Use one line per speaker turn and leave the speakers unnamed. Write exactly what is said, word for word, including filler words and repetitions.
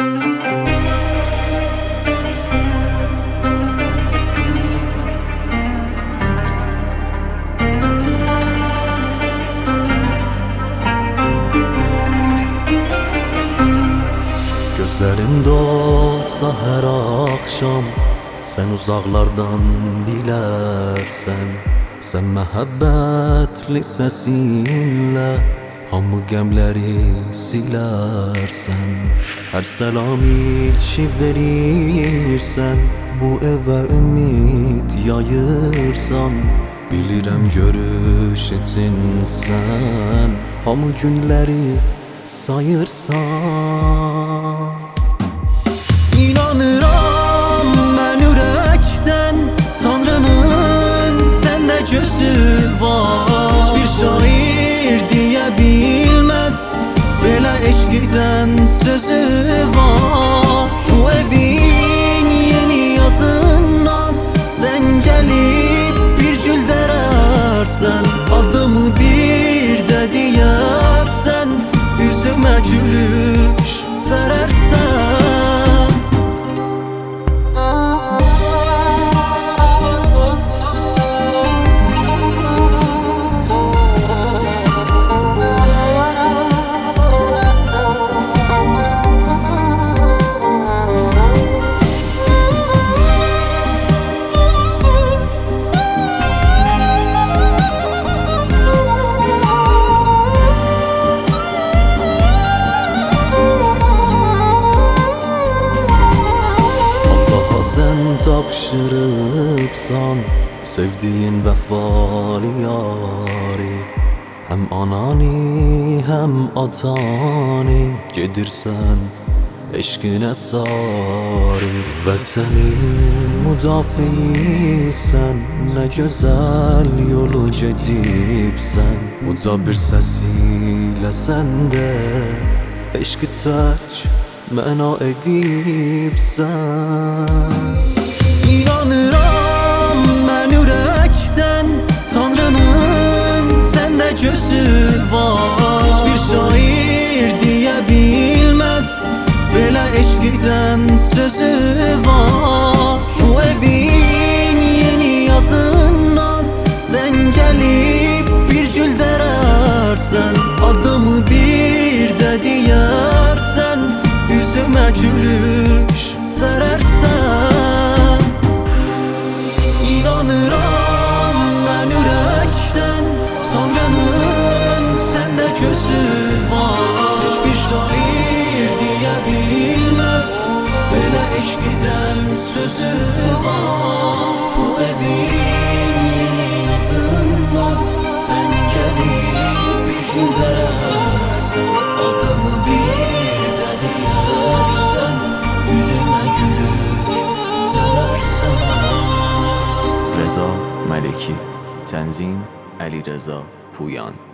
Gözlerim dolsa her akşam sen uzaklardan bilərsən. Sen məhəbbətli səsinlə hamı qəmləri silərsən. Hər səlam içi verirsən, bu evə ümid yayırsan. Bilirəm görüş üçün sən hamı günləri sayırsan. İnanıram mən ürəkdən, Tanrının səndə gözü var. Heç bir şair deyə bilməz belə eşqdən sözü var. Bu evin yeni yazından sən gəlib bir gül dərərsən. Adımı bir də deyərsən, üzümə gülüş sərərsən. Sen tapşırıbsan sevdiğin vəfalı yari. Hem anani hem atani gedirsən eşqinə sari. Vətənin müdafiisən, nə gözəl yolu gedibsən. Uca bir səs ilə sən də eşqi tək məna edibsən. İnanıram mən ürəkdən, Tanrının səndə gözü var. Heç bir şair deyə bilməz belə eşqdən sözü var. Bu evin yeni yazından sən gəlib bir gül dərərsən. Adımı bir də deyərsən, üzümə gülüş sərərsən. İnanıram mən ürəkdən, Tanrının səndə gözü var. Heç bir şair deyə bilməz belə eşqdən sözü var. Bu evin yeni yazından sən gəlib bir gül dərərsən. Adımı bir də deyərsən, üzümə gülüş sərərsən.
Reza Maleki, Tənzim Əli Rəza Puyan.